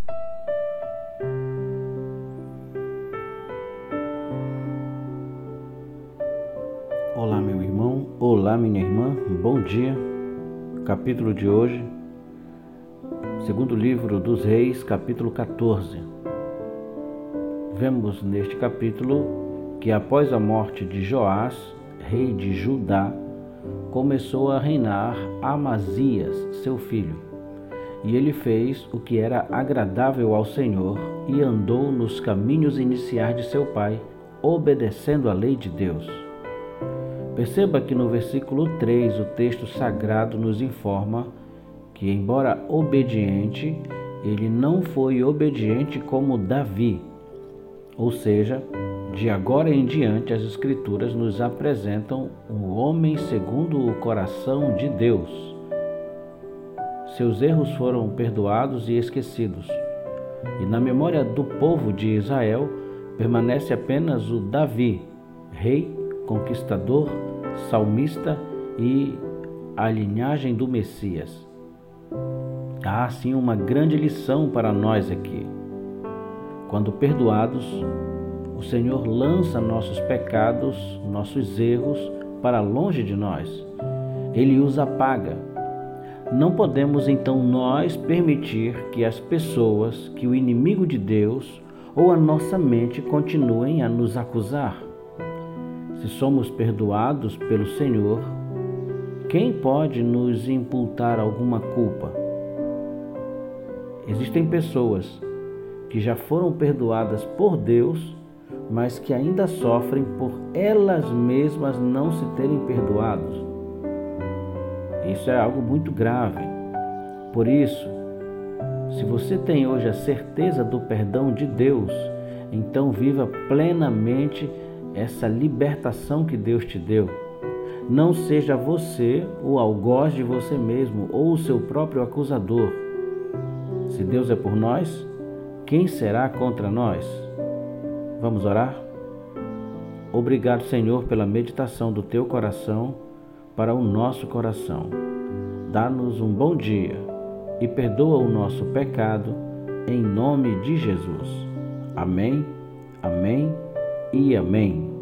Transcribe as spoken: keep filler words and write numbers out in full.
Olá, meu irmão, olá, minha irmã, bom dia. Capítulo de hoje, segundo livro dos Reis, capítulo quatorze. Vemos neste capítulo que após a morte de Joás, rei de Judá, começou a reinar Amazias, seu filho. E ele fez o que era agradável ao Senhor e andou nos caminhos iniciais de seu pai, obedecendo à lei de Deus. Perceba que no versículo três o texto sagrado nos informa que, embora obediente, ele não foi obediente como Davi. Ou seja, de agora em diante as Escrituras nos apresentam um homem segundo o coração de Deus. Seus erros foram perdoados e esquecidos, e na memória do povo de Israel permanece apenas o Davi, rei, conquistador, salmista e a linhagem do Messias. Há sim uma grande lição para nós aqui. Quando perdoados, o Senhor lança nossos pecados, nossos erros para longe de nós. Ele os apaga. Não podemos então nós permitir que as pessoas, que o inimigo de Deus ou a nossa mente continuem a nos acusar. Se somos perdoados pelo Senhor, quem pode nos imputar alguma culpa? Existem pessoas que já foram perdoadas por Deus, mas que ainda sofrem por elas mesmas não se terem perdoado. Isso é algo muito grave. Por isso, se você tem hoje a certeza do perdão de Deus, então viva plenamente essa libertação que Deus te deu. Não seja você o algoz de você mesmo ou o seu próprio acusador. Se Deus é por nós, quem será contra nós? Vamos orar? Obrigado, Senhor, pela meditação do teu coração para o nosso coração. Dá-nos um bom dia e perdoa o nosso pecado, em nome de Jesus. Amém, amém e amém.